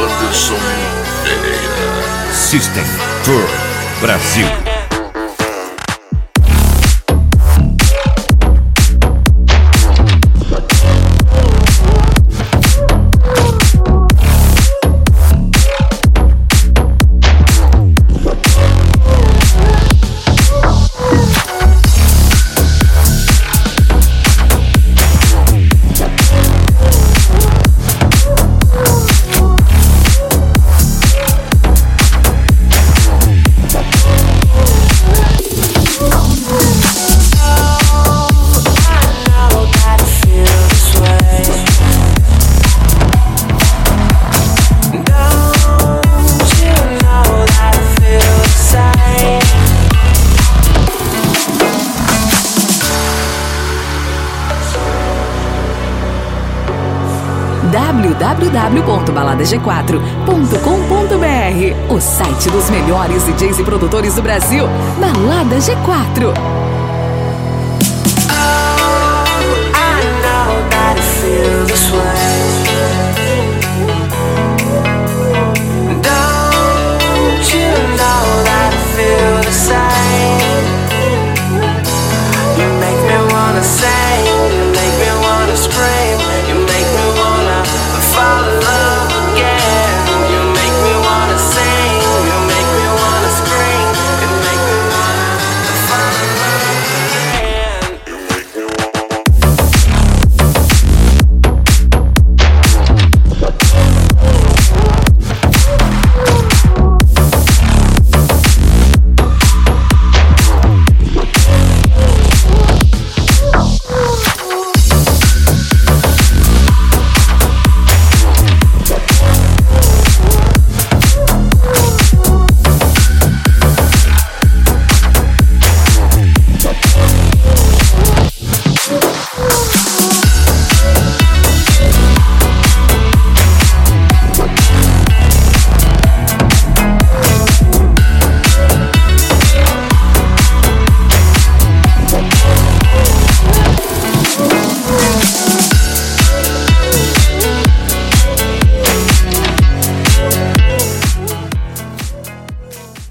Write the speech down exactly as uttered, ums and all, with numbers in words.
Anderson Pereira. System Tour Brasil. w w w ponto balada g quatro ponto com ponto b r, o site dos melhores D Js e produtores do Brasil. Balada G quatro. Oh, I know that it feels this way.